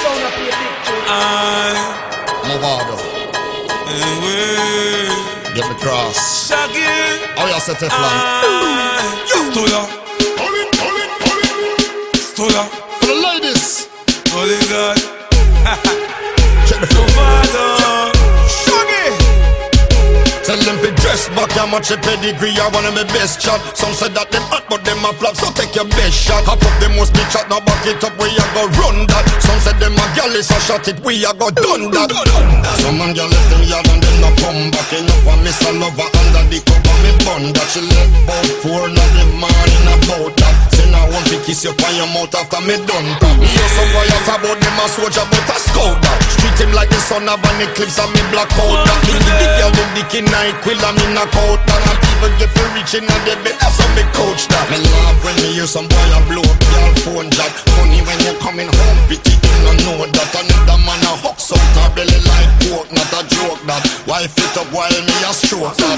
Movado. Get me cross. Oh, you set Teflon. Stoya. Stoya. For the ladies. Holy God. Check the flow. Movado. Tell them be dress back, how much a pedigree, I want my best shot. Some said that them hot, but them a flop, so take your best shot. Hop up them most big shot, now back it up, we a go run that. Some said them a gal is a shot it, we a go done that. Some man gal left them yard and them no come back. Enough a miss a lover under the cover, me bun that. She left about 4 in the morning about that. Say now I want to kiss you on your mouth after me done that. Me hear some riot about them a soldier, but a scout that. Treat him like the son of an eclipse and me black out that. The girl with the king night quill and me knock out that. And people get for reaching and they bet that's how me coach that. Me love when me hear some boy a blow up your phone jack. Funny when you coming home, pity you no know that. Another man a hooks out her belly like pork, not a joke that. Wife it up while me a stroke that.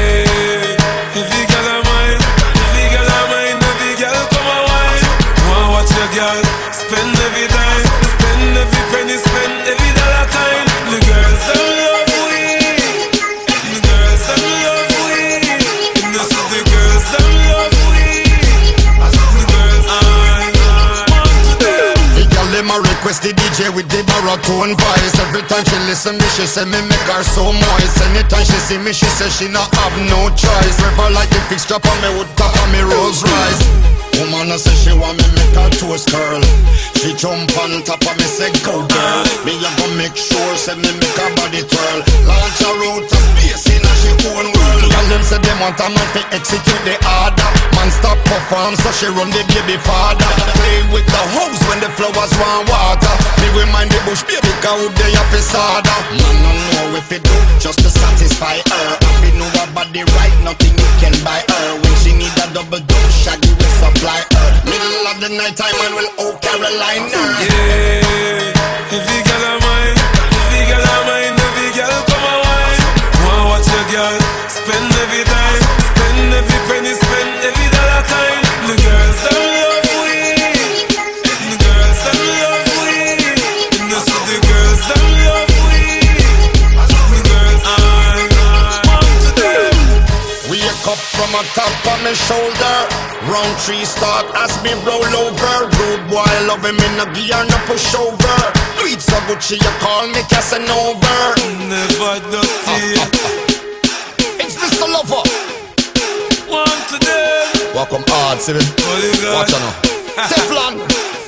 Yeah, if you girl a mine, if you girl a mine, if you girl come a wine. Wanna watch your girl spend every dime, spend every penny, spend every dollar time. The girls them love we, the girls them love we. In the city, girls them love we. The girls I want to them. The girl them a request the DJ with the baritone voice. Every time she listen me, she say me make her so moist. Anytime she see me, she say she not have no choice. River like the fixture on me wood top on me Rolls Royce. Woman a say she want me make her toast curl. She jump on top of me say go girl. Me a go make sure say me make her body twirl. Launch her out of space in a she own world. Girl them say them want a man to execute the order. Man stop perform so she run the baby father. Play with the house when the flowers want water. Me remind the bush baby cause who they have his order. Man no know if it do just to satisfy her. If you know her body right, nothing you can buy her. When she need a double dose, Shaggy will supply her. Middle of the night time and will owe Carolina. Yeah, if you girl a mine, if you girl a mine, if you girl come a wine. Wanna watch your girl spend every dime, spend every penny, spend every dollar time. The girls them love we, the girls them love we. In the city, girls them love we. The girls I want to them. Wake up from a top of my shoulder. Round 3 start as me roll over. Rude boy love him in a gear no push over. Do it so Gucci you call me Casanova. Never dirty. It's Mr. Lover. Want to them. Welcome hard, see me. Holy God. Watch out now. Teflon.